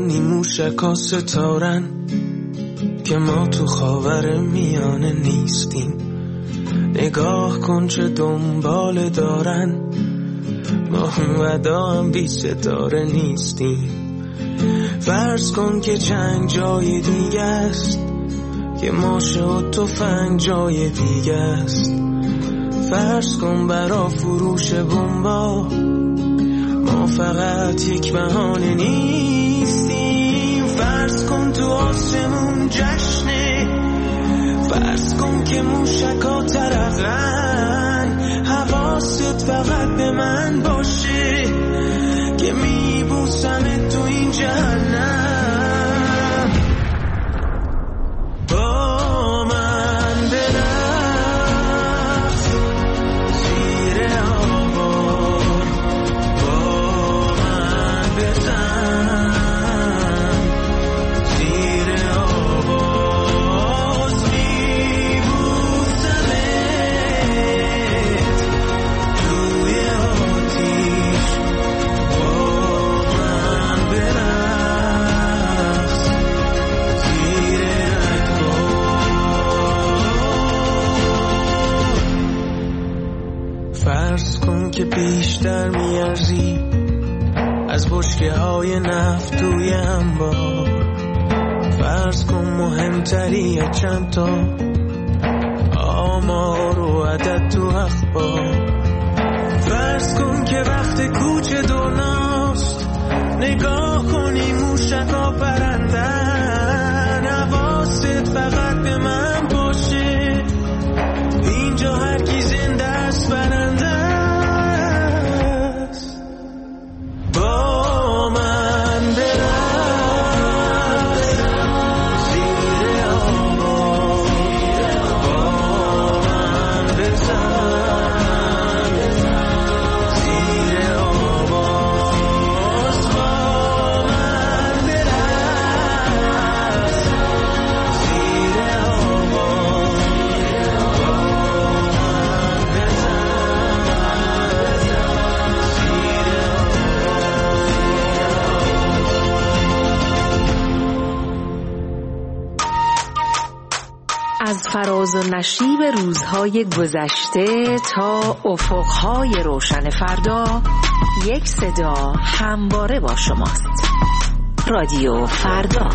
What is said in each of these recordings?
کنی موشکا ستارن که ما تو خاور میانه نیستیم. نگاه کن چه دنبال دارن، ما ودا هم بی ستاره نیستیم. فرض کن که جنگ جای دیگه است، که ماشه و تفنگ جای دیگه است. فرض کن برا فروش بمبا ما فقط یک بهانه نیستیم. فرض کن تو آسمون جشنه، فرض کن که موشکا ترقن. حواست فقط به من باشه که میبوسم تو این جهنم. با من برقص زیر آوار، با من بزن زیر آواز. میبوسمت توی آتیش، با من برقص زیر رگبار. فرض کن که بیشتر میارزی از بشکه های نفت توی انبار. فرض کن مهمتری از چند تا آمار و عدد تو اخبار. فرض کن که وقت کوچه دنیاست، نگاه کنی موشکا پرندن. حواست فقط به من باشه، اینجا هر کی زنده است برنده است. با من برقص زیر آوار، با من بزن زیر آواز. با من برقص زیر آوار، با من از فراز و نشیب روزهای گذشته تا افقهای روشن فردا، یک صدا همواره با شماست. رادیو فردا.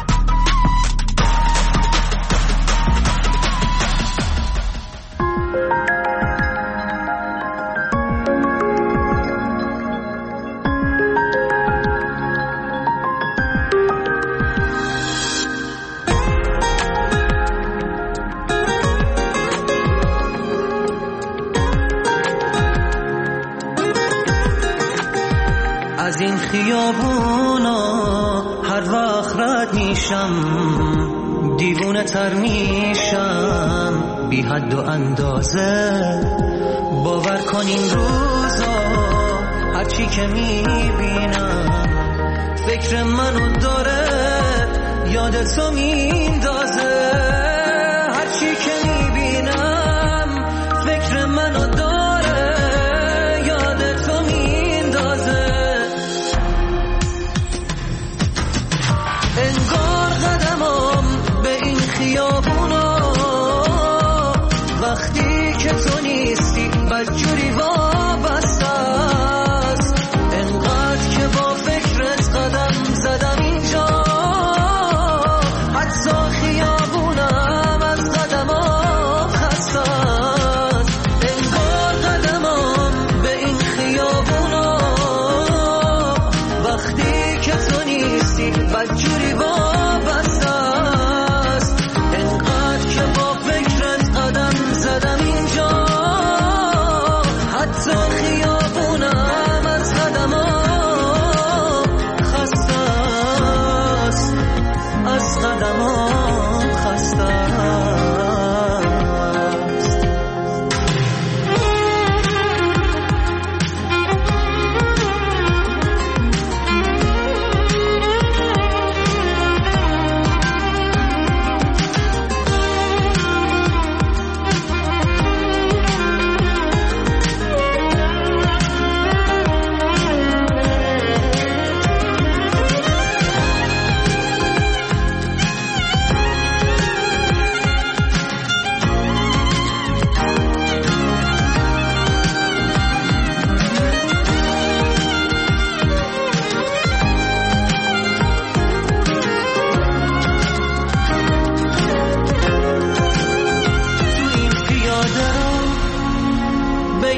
از این خیابونا هر وقت رد میشم دیوونه تر میشم بی حد و اندازه. باور کن این روزا هرچی که میبینم فکر منو داره یاد تو میندازه. هرچی که میبینم فکر منو داره یاد تو میندازه. انگار قدمم به این خیابونا وقتی که تو نیستی بدجوری وابسته است. انقدر که با فکرت قدم زدم اینجا، حتی خیابونم از قدمم خسته است. انگار قدمم به این خیابونا وقتی که تو نیستی بدجوری وابسته است. انقدر که با فکرت قدم زدم اینجا،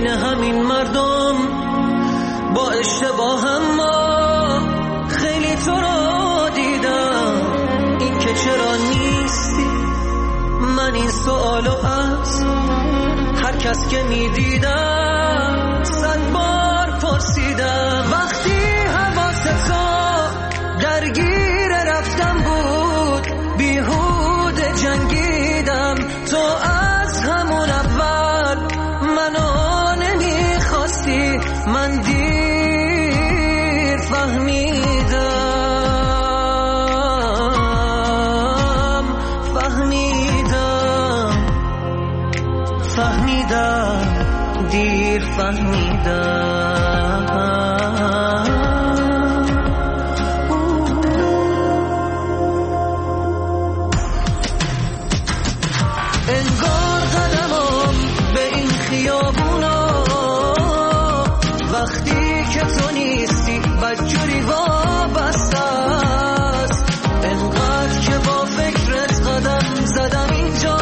بین همین مردم با اشتباهم ما خیلی تو رو دیدم. این که چرا نیستی من این سوالو از هر کس که میدیدم 100 بار پرسیدم. وقتی حواستو درگیر رفتم بود بیهوده جنگیدم. تو از همون اول منو نمیخواستی، من دیر فهمیدم دیر فهمیدم. انگار قدمم به این خیابونا وقتی که تو نیستی بدجوری وابسته است. انقدر که با فکرت قدم زدم اینجا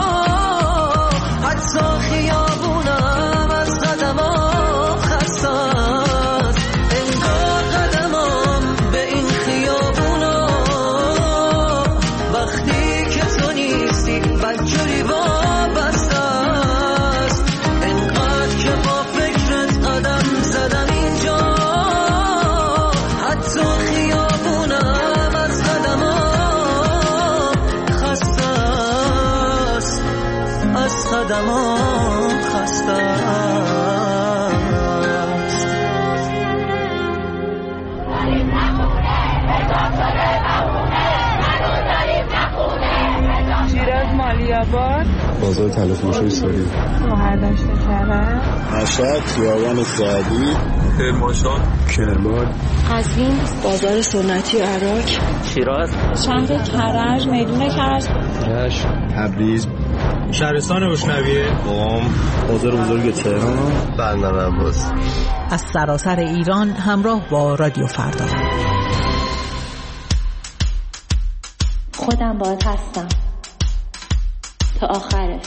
حتی خیابونم از قدمم خسته است. انگار قدمم به این خیابونا وقتی که تو نیستی بدجوری وابسته است. انقدر که با فکرت قدم زدم اینجا حتی خیابونم از قدمم خسته است، از قدمم خسته است. شیراز مالیاباد بازار تلفروشی سوری مهردشت کرم مشهد خیابان سعدی کرمانشاه کرمان قزوین بازار سنتی عراق شیراز شهر کرج میدون کرج رشت تبریز شهرستان روشنویه قم بازار بزرگ تهران بندر عباس. از سراسر ایران همراه با رادیو فردا. خودم باید هستم تا آخرش.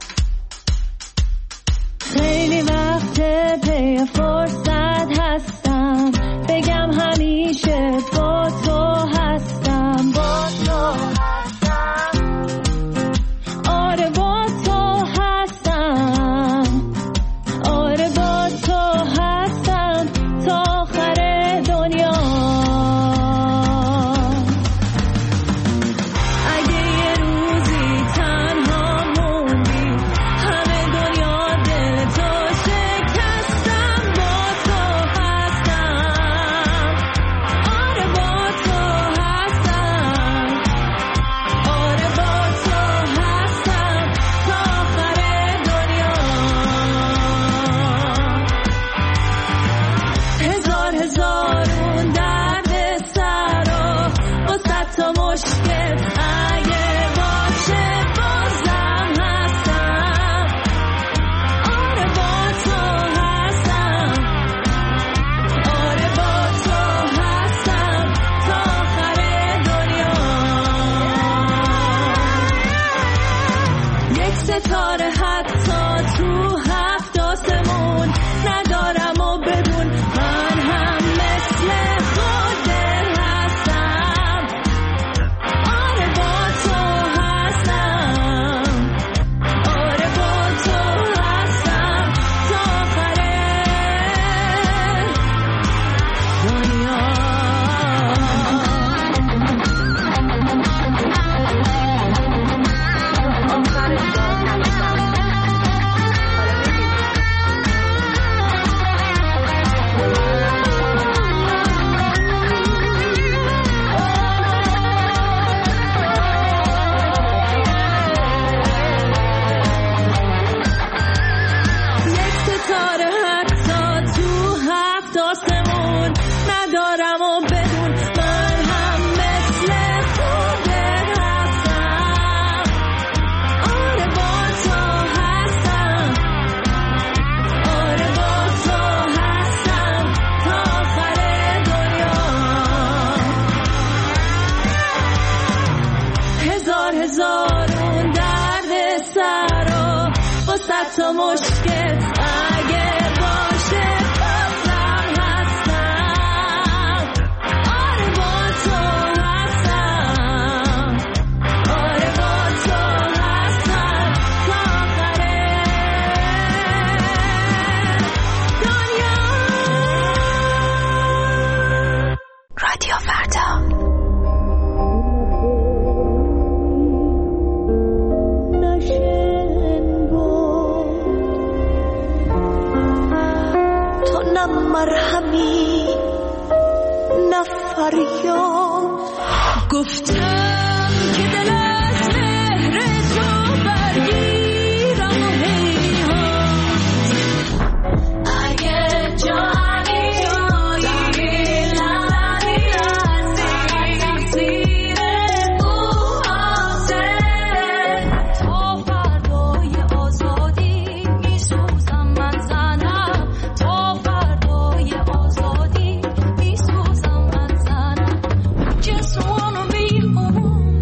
خیلی وقت پی فرصت هستم بگم همیشه با تو هستم، با تو هستم، آره با تو هستم، آره با تو هستم تا آخر دنیا. اگه یه روزی تنها موندم نه مرهمی نه فریاد. گفتم که دل از مهر تو برگیرم و هیهات. اگه جانی تویی لبی هستی زیر بوهاسه، تا فردای آزادی میسوزم من زنم، تا فردای آزادی میسوزم من زنم. Just wanna be home.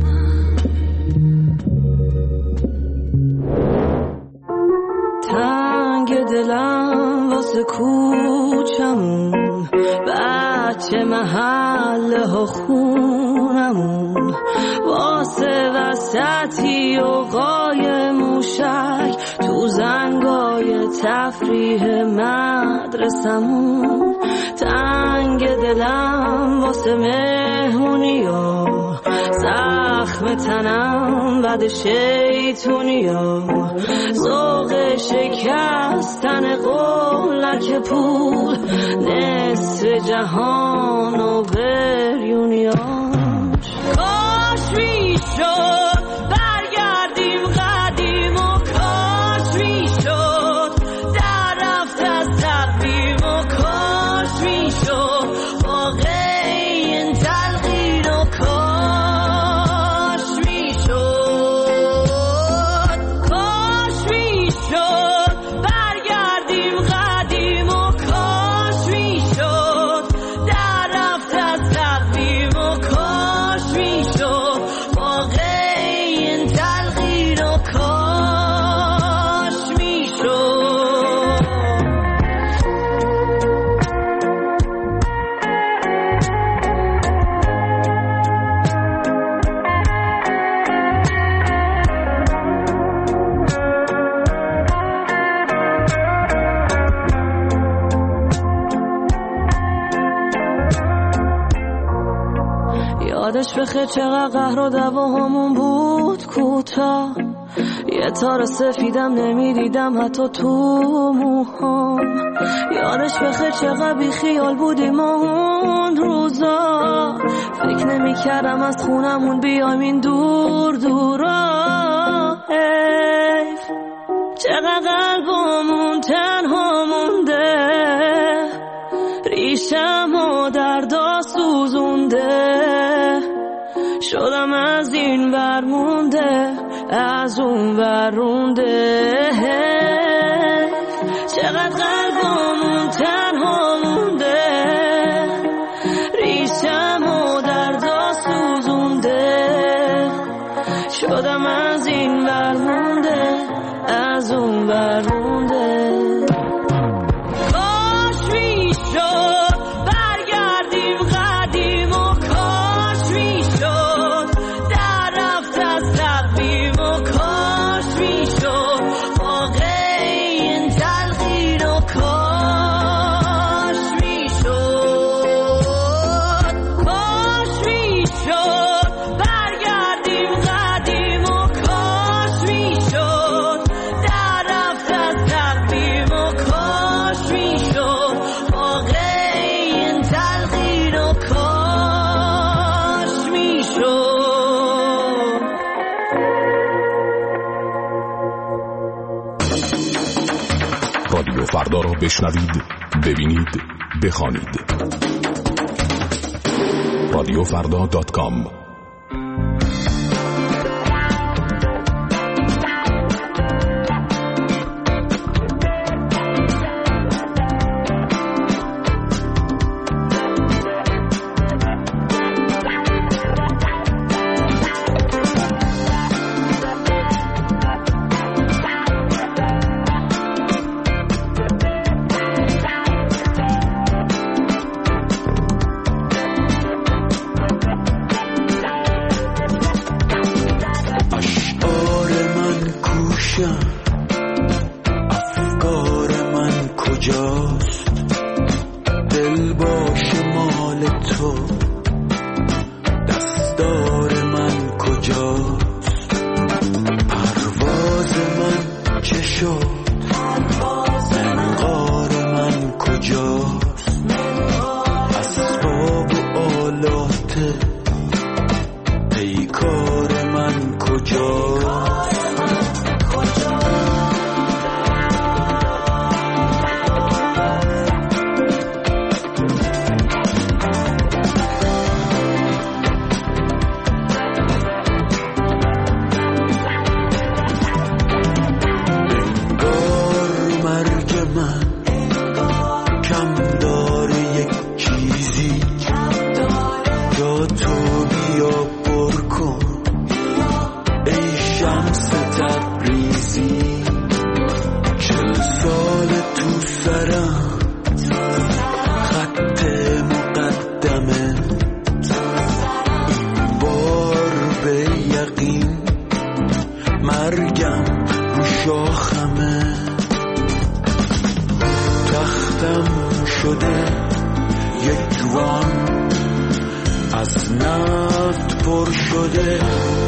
تنگ دلم واسه کوچمون، بچه محله ها خونمون، واسه وسطی و قای موشک تو زنگای تفریح مدرسمون. تنگ دلم واسه مهمونیا، زخم تنم بعد شیطونیا، ذوق شکستن قولک پول، نصف جهان و بریونیاش. کاش میشد برگردیم قدیم و کاش میشد در رفت از تقویم و کاش میشد واقع این تلقین و کاش میشد، کاش میشد برگردیم قدیم و کاش میشد در رفت از تقویم و کاش میشد واقع این تلقین و کاش میشد. یادش بخیر چقدر قهر و دعواهامون بود کوتاه، یه تار سفیدم نمیدیدم حتی تو موهام. یادش بخیر چقدر بی خیال بودیم اون روزا، فکر نمی‌کردم از خونمون بیایم این دور دورا. حیف چقدر قلبمون تنها مونده، ریشمو دردا سوزونده، شدم از این برمونده از اون برونده. چقدر قلبمون تنها مونده، ریشمو دردا سوزونده، شدم از این برمونده از اون برمونده. کاش میشد برگردیم قدیم و کاش میشد در رفت از تقویم و کاش میشد واقع این تلقین و کاش میشد، کاش میشد برگردیم قدیم و کاش میشد در رفت از تقویم و کاش میشد واقع این تلقین و کاش میشد. رادیو فردا را بشنوید، ببینید، بخوانید. radiofrda.com تختم شده یک وان از نفت پر شده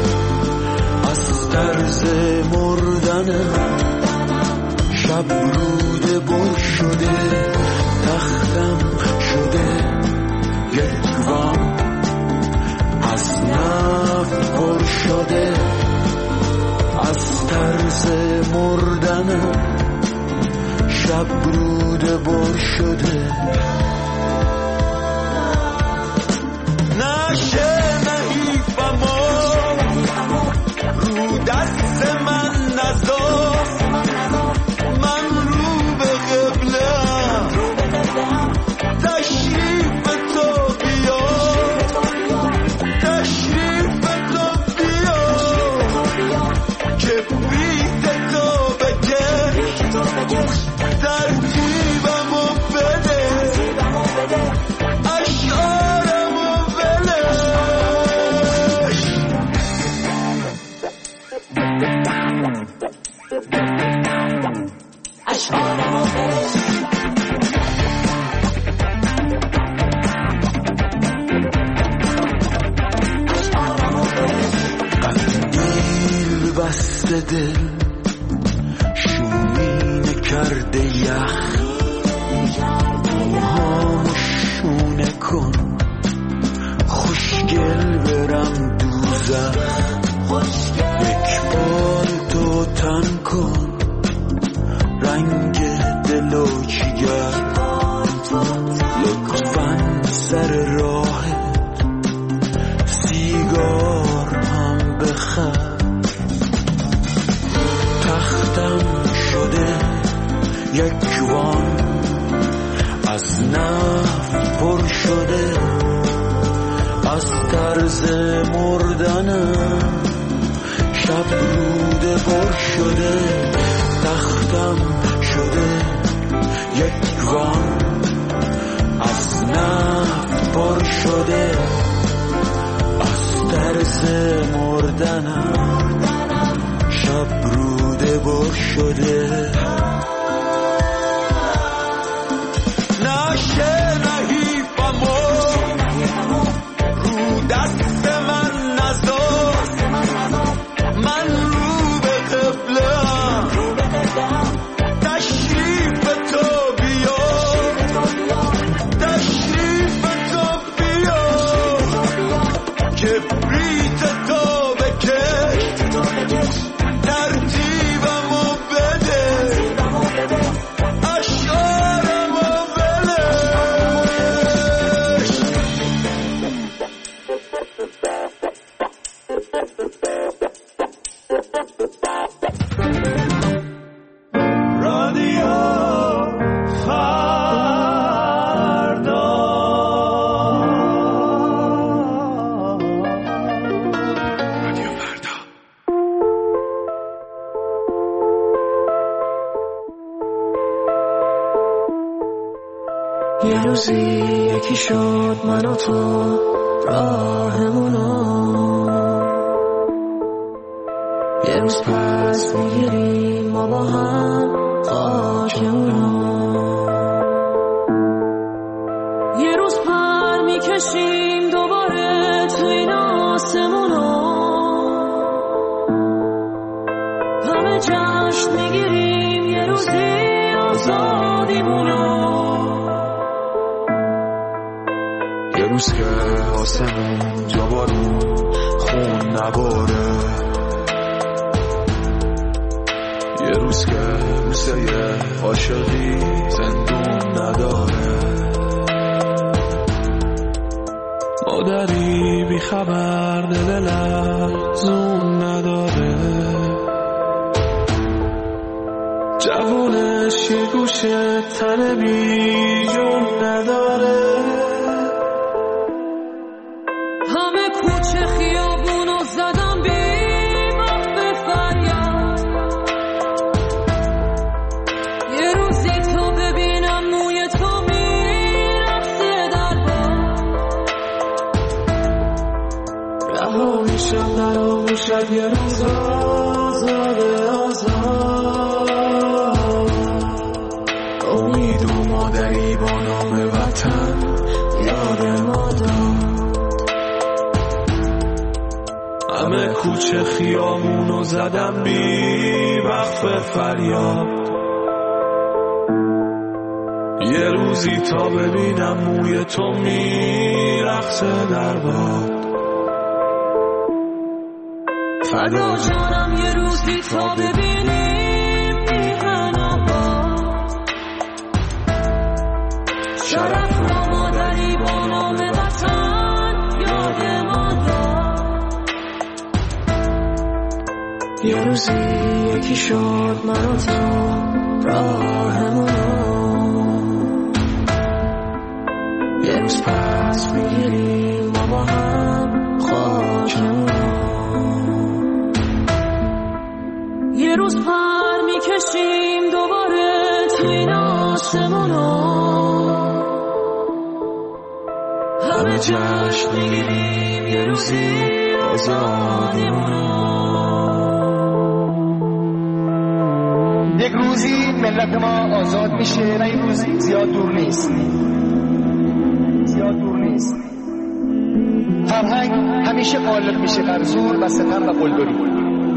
از طرز مردنم شب روده بر شده تختم شده یک وان از نفت پر شده از طرز مردنم شب روده بر شده نشه نحیفم رو دست من نذار من رو به قبله‌ام تشریف تو بیا تشریف تو بیا که بیت تو بکش ترتیبمو بده اشعارمو بلش اشعارمو بلش قندیل بسته دل شومینه کرده یخ موهامو شونه کن خوشگل برم دوزخ یک بار تو تن کن رنگ دل و جگر لطفاً سر راهت سیگار هم بخر تختم شده یک وان از نفت پر شده از طرز مردنم شب روده پر شده تختم شده یک وان از نفت پر شده از طرز مردنم شب روده پر شده نشه نحیفم رو دست من نذار من رو به قبله‌ام تشریف تو بیا تشریف تو بیا که بریت تو بکش ترتیبمو بده اشعارمو بلش رادیو یه روزی یکی شد من و تو راهمونو یه روز پس میگیریم ما با هم خاکمونو یه روز پر میکشیم دوباره تو این آسمونو همه جشن میگیریم یه روزی آزادیمونو یه روز که آسمون جا بارون خون نباره یه روز که بوسه عاشقی زندون نداره مادری بی خبر دل لرزون نداره جوونش یه گوشه تن بی جون نداره همه کوچه خیابونو زدم بی وقت فریاد یه روزی تو ببینم موی تو میرفته در باد رها میشم درا میشد یه روز آزاد امید و مادری با نام وطن یاد ما داد. همه کوچه خیامونو زدم بی وقف فریاد، یه روزی تا ببینم موی تو میرقصه در باد. فدا جانم یه روزی تا ببینیم میهن آباد، شرف را مادری با نام وطن یاد ما داد. یه روزی یکی شد من و تو راهمونو، یه روز پس میگیریم ما با هم خاکمونو، یه روز پر میکشیم دوباره تو این آسمونو، همه جشن میگیریم یه روزی آزادیمونو. یک روزی ملت ما آزاد میشه و این روزی زیاد دور نیست. فرهنگ همیشه غالب میشه بر زور و ستم و قلدری.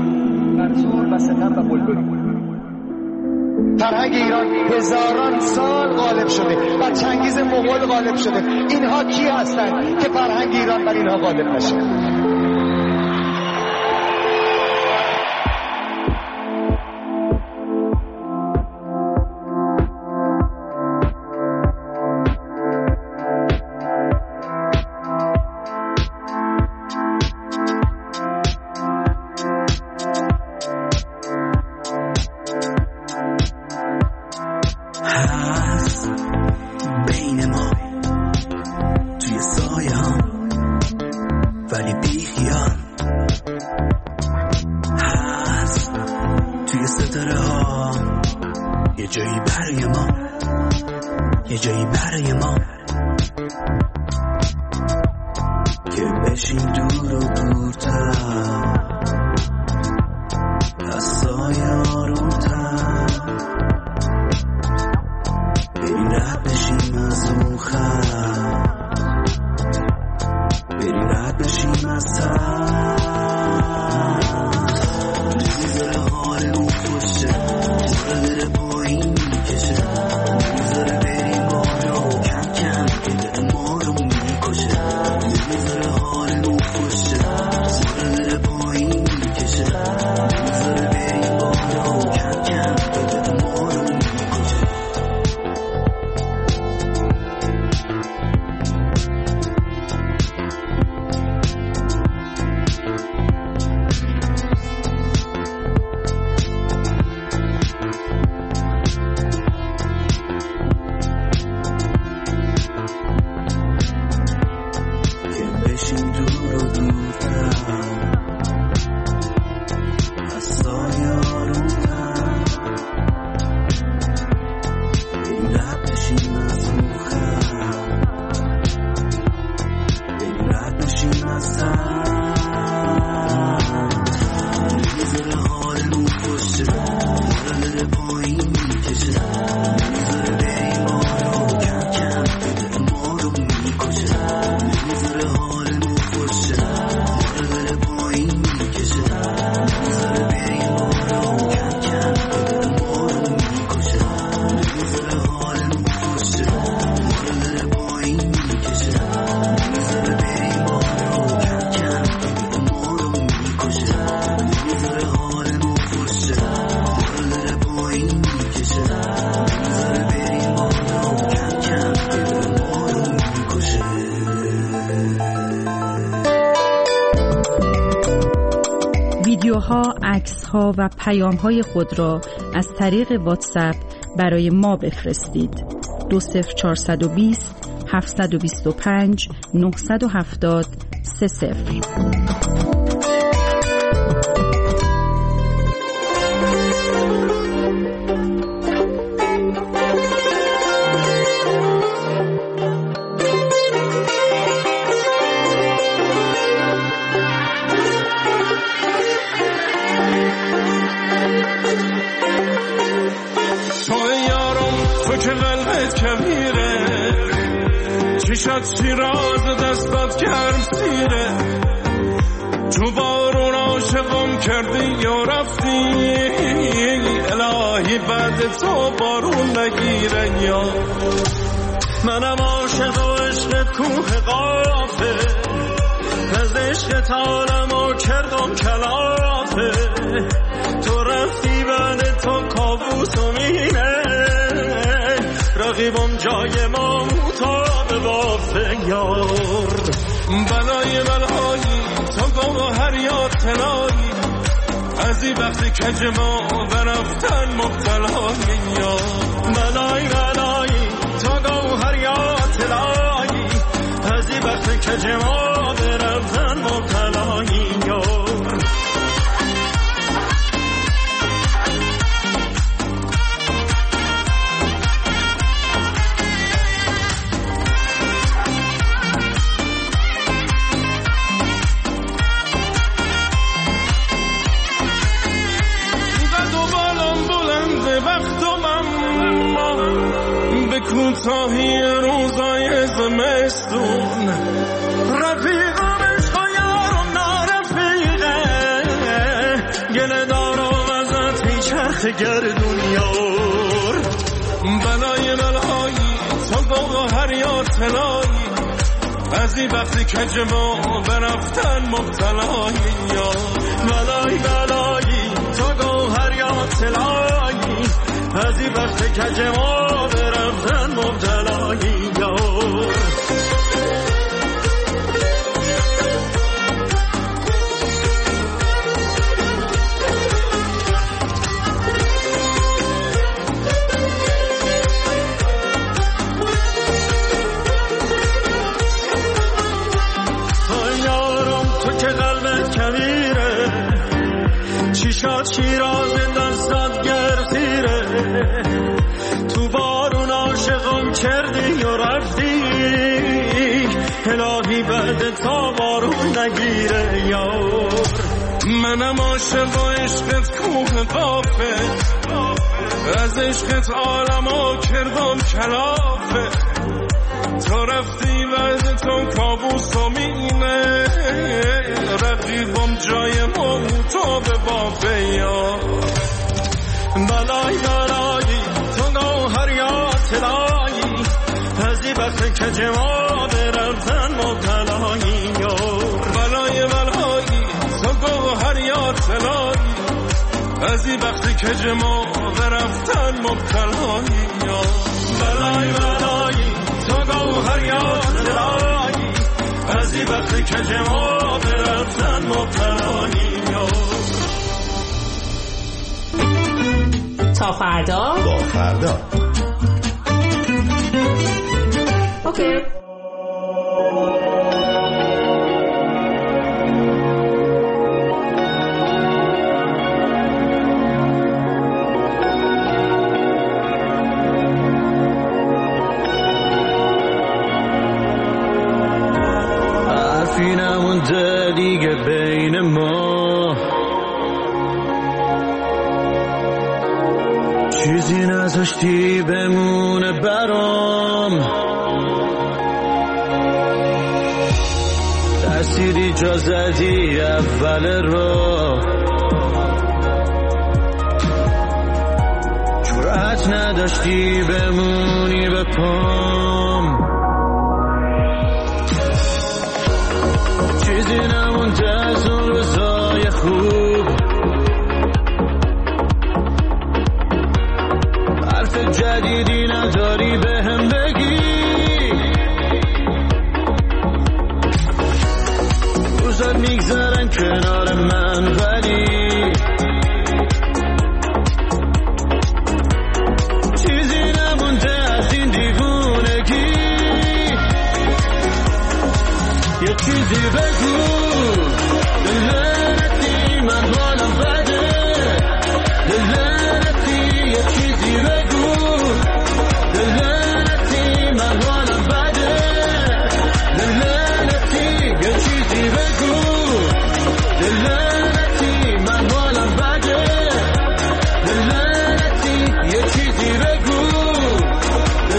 فرهنگ ایران هزاران سال غالب شده و چنگیز مغول غالب شده. اینها کی هستن که فرهنگ ایران بر اینها غالب نشه؟ ویدیوها، عکس‌ها و پیام‌های خود را از طریق واتساپ برای ما بفرستید. 20420 725 970 30. تو که قلبت کبیره، چشات شیراز دستات گرم سیره، تو بارون عاشقم کردی یا رفتی، الهی بعد تو بارون نگیره. یا منم عاشق و عشقت کوه قافه، از عشقت عالمو کردم کلافه، تو رفتی بعد تو کابوس و مینه، رقیبم جای ما مطابه بافه. یار بلای بلایی تو گوهر یا طلایی، از این وقتی کج ما برفتن مبتلایی. یا بلای بلایی تو گوهر یا طلایی، از این وقتی کج ما برفتن مبتلایی. یار کوتاهی روزای زمستون، رفیقم عشق و یارم نارفیقه، گله دارم ازت هی چرخ گردون. یار بلای بلایی تو گوهر یا طلایی، از این وقتی کج ما برفتن مبتلایی. یا بلای بلایی تو گوهر یا طلایی، از این وقتی کج ما برفتن مبتلایی. یار چشات شیراز دستات گرسیره، تو بارون عاشقم کردی و رفتی، الهی بعد تا بارون نگیره. یار منم عاشق و عشقت کوه قافه، از عشقت عالمو کردم کلافه، تو رفتی بعد تو کابوس و مینه، رقیبم جای ما تو به بافه. یا بلای بلایی تو گوهر یا طلایی، از این وقت کج ما برفتن مبتلایی. یا بلای بلایی تو گوهر یا طلایی، از این وقت کج ما برفتن مبتلایی. یا بلای بلایی تو گوهر یا طلایی، از این وقت کج ما برفتن مبتلایی. تا فردا با فردا. اوکی. حرفی نمونده دیگه بین ما، چیزی نذاشتی بمونه برام، ترسیدی جا زدی اول راه، جرأت نداشتی بمونی به پام، چیزی نمونده از اون روزای خوب، حرف جدیدی نداری بهم بگی، روزات میگذرن کنار من ولی چیزی نمونده از این دیوونگی، یه چیزی بگو دلنتی من حالم بده، دلنتی یه چیزی بگو دلنتی من حالم بده، دلنتی یه چیزی بگو دلنتی من حالم بده، دلنتی یه چیزی بگو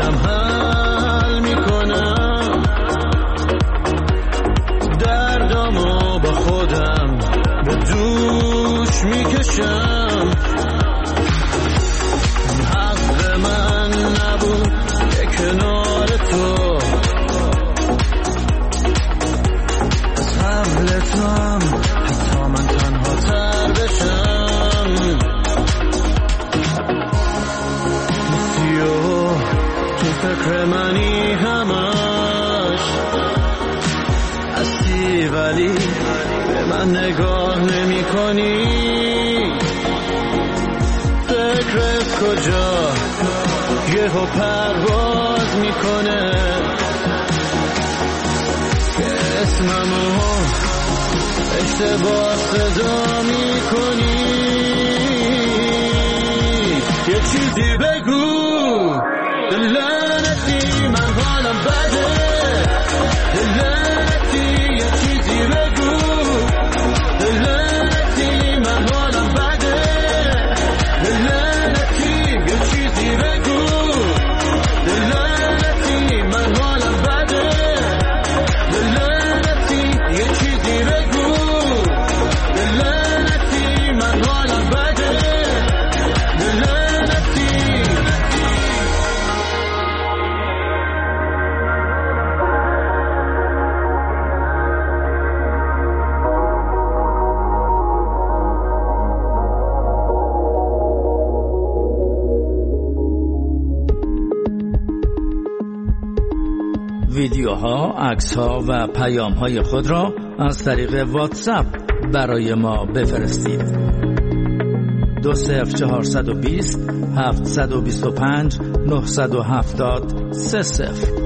خودم حل میکنم، دردامو با خودم به دوش میکشم. حق من نبود که کنار تو از حمل تو هم حتی من تنها تر بشم. نیستی و تو فکر منی همش هستی، ولی به من نگاه نمی کنی. فکرت کجا یهو پرواز میکنه که اسممو اشتباه صدا میکنی. یه چیزی بگو لعنتی، من حالم بده لعنتی. یه چیزی بگو لعنتی، من حالم بده لعنتی. یه چیزی بگو لعنتی، من حالم بده لعنتی. یه چیزی بگو لعنتی، من حالم بده لعنتی. ویدیوها، عکس‌ها و پیام‌های خود را از طریق واتساپ برای ما بفرستید. 20420 725 970 30.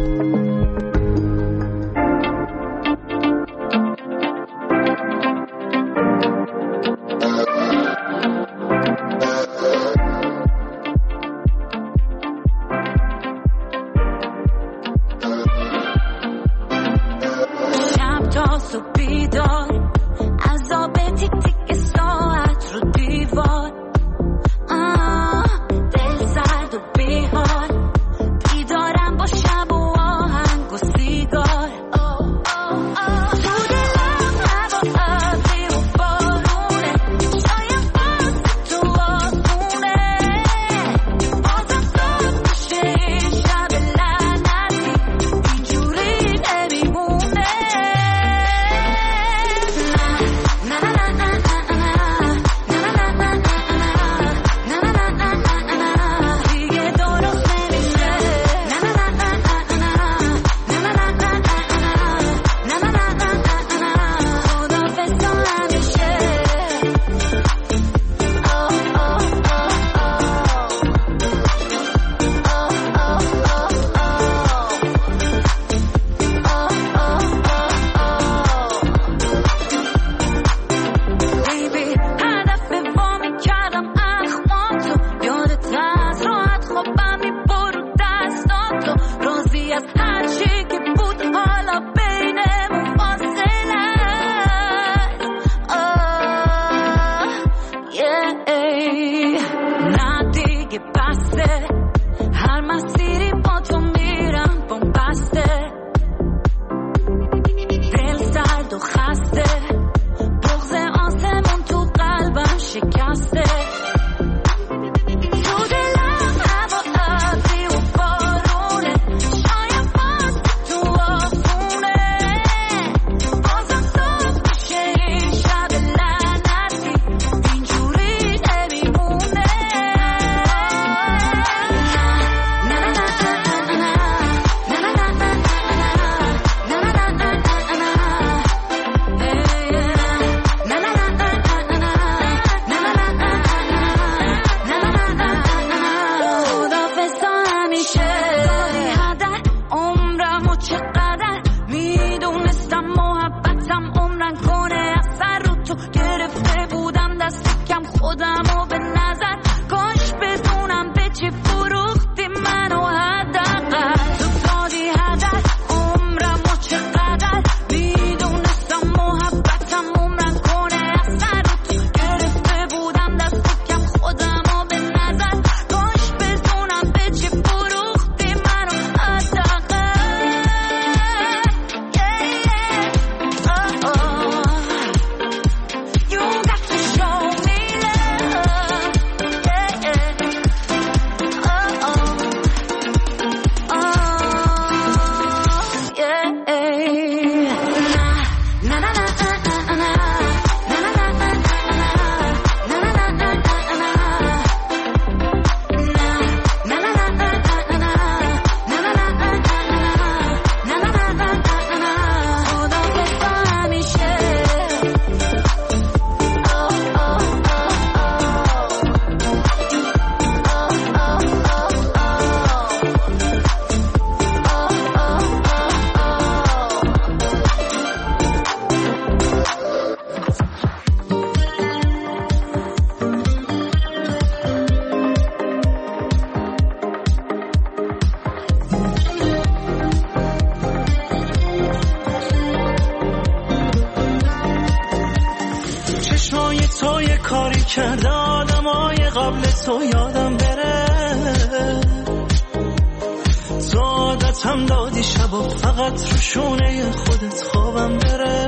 شبا فقط رو شونه خودت خوابم بره،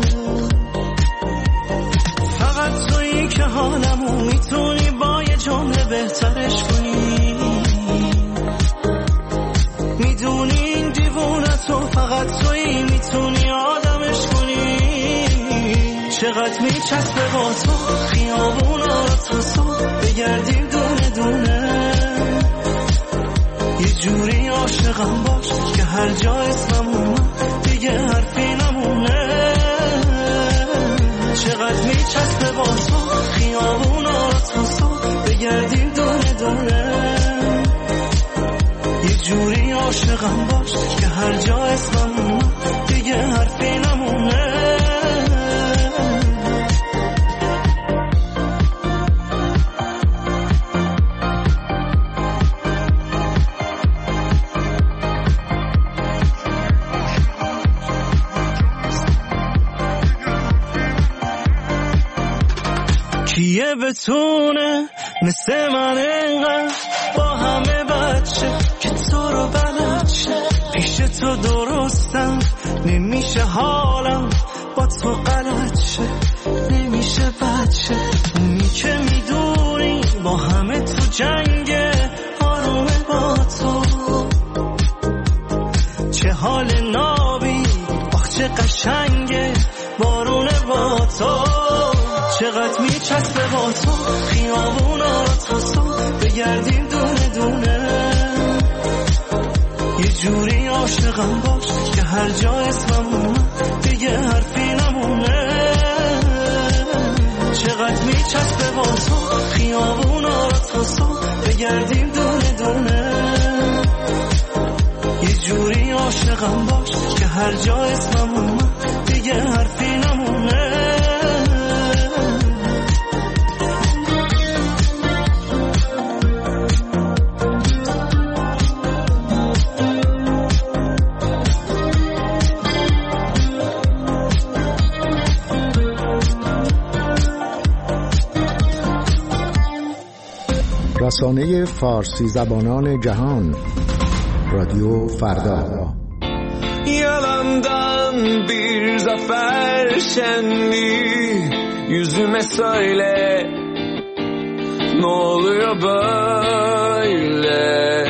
فقط تویی که حالمو میتونی با یه جمله بهترش کنی. میدونی این دیوونتو فقط تویی میتونی آدمش کنی. چقدر میچسبه با تو خیابونا رو تا صبح بگردیم دونه دونه. یه جوری عاشقم باش که هر جا اسمم اومد دیگه حرفی نمونه. چقدر میچسبه با تو خیابونا رو تا صبح بگردیم دونه دونه. یه جوری عاشقم باش که هر جا اسمم اومد دیگه حرفی نمونه. کیه بتونه مثل من اینقدر با همه بچه که تو رو بلد شه. پیش تو درستم نمیشه حالم با تو غلط شه. نمیشه بچه اونی که میدونی با همه تو جنگه آرومه با تو. چه حال نابی آخ چه قشنگه بارونه با تو. چقدر میچسبه با تو خیابونا رو تا صبح بگردیم دونه دونه. یه جوری عاشقم باش که هر جا اسمم اومد دیگه حرفی نمونه. چقدر میچسبه با تو خیابونا رو تا صبح بگردیم دونه دونه. یه جوری عاشقم باش که هر جا اسمم اومد دیگه حرفی نمونه. رسانه فارسی زبانان jahon رادیو فردا. Yalandan bir zafer şenliği yüzüme söyle, ne oluyor böyle?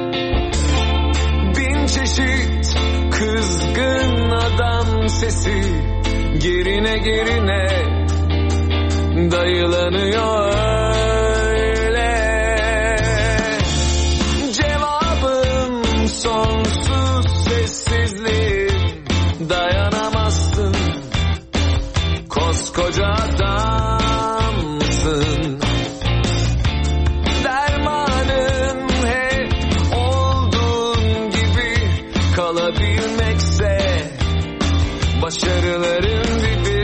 Bin çeşit kızgın adam sesi gerine gerine dayılanıyor. Sonsuz sessizliğim dayanamazsın. Koskoca adamsın. Dermanın hep olduğun gibi kalabilmekse başarıların dibi.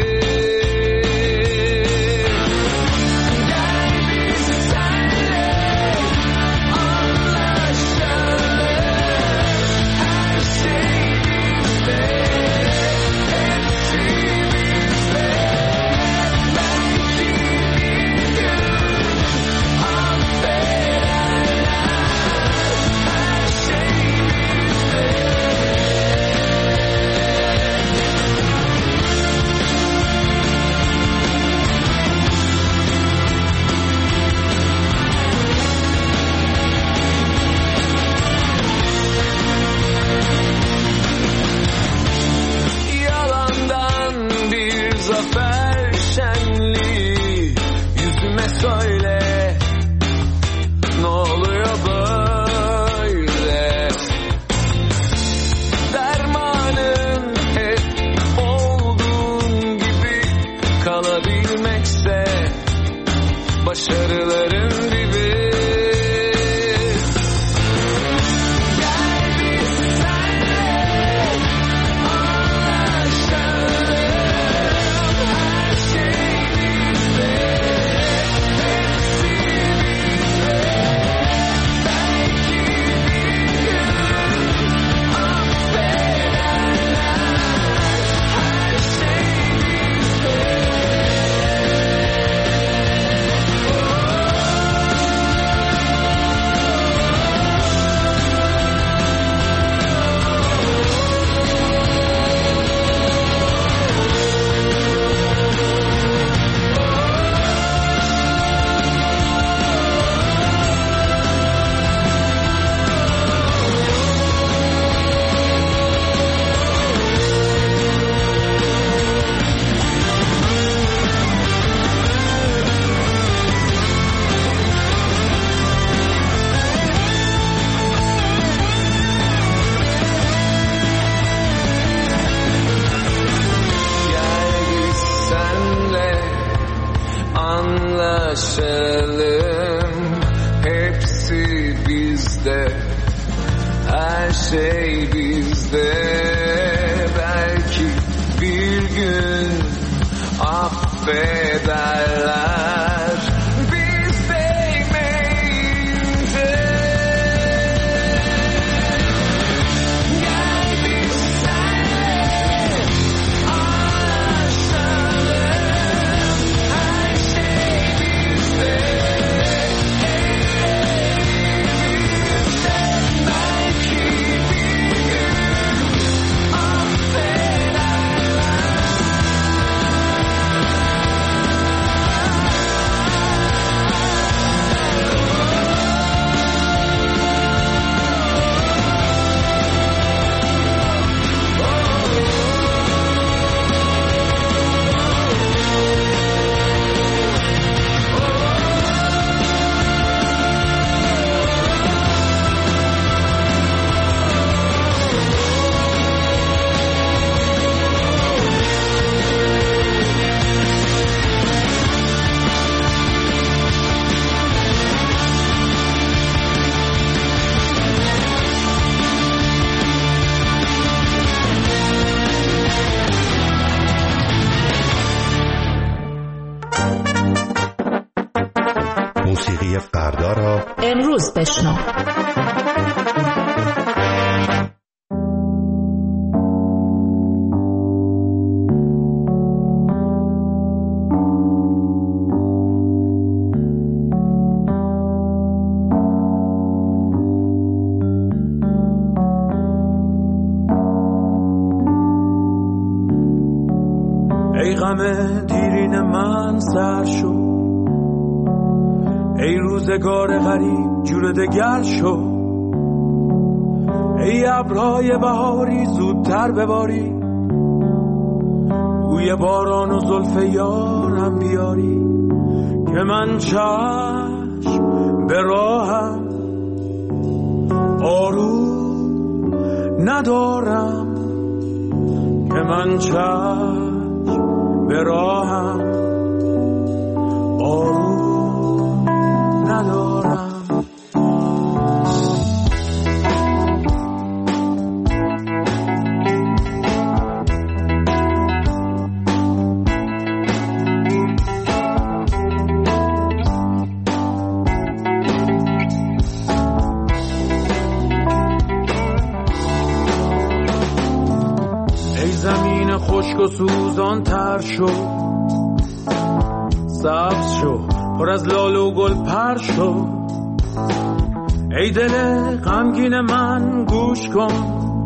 bizde, her şey bizde. Belki bir gün affederler biz değmeyince. Gel biz senle anlaşalım, her şey bizde, belki bir gün موسیقی فردا را امروز بشنو. ای غم دیرین من سر شو، ای روزگار غریب جون دگر شو، ای ابرهای بهاری زودتر بباری، بوی باران و زلف یارم بیاری، که من چشم به راهم آروم ندارم، که من چشم به راهم آروم ندارم. ای زمین خشک و سوزان تر شو، سبز شو، پر از لاله و گل پر شو، ای دل غمگین من گوش کن،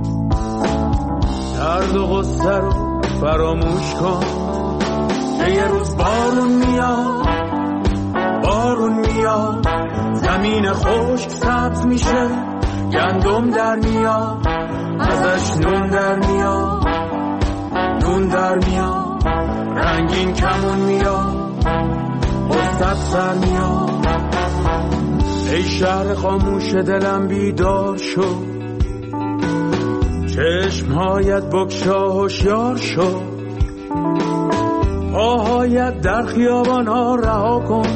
درد و غصه رو فراموش کن، که یه روز بارون میاد، بارون میاد، زمین خشک سبز میشه، گندم در میاد، ازش نون در میاد، نون در میاد، رنگین کمون میاد، قصت سر میاد. ای شهر خاموش دلم بیدار شو، چشمهایت بگشا هوشیار شو، پاهایت در خیابان ها رها کن،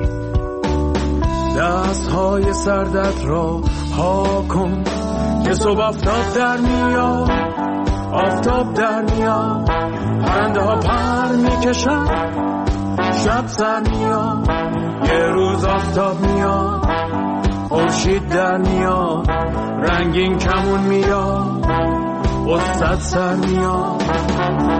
دستهای سردت را ها کن، که صبح آفتاب در میاد، آفتاب در میاد، پرنده ها پر میکشن، شب سر میاد، یه روز آفتاب میاد، خورشید در میاد، رنگین کمون میاد، قصت سر میاد.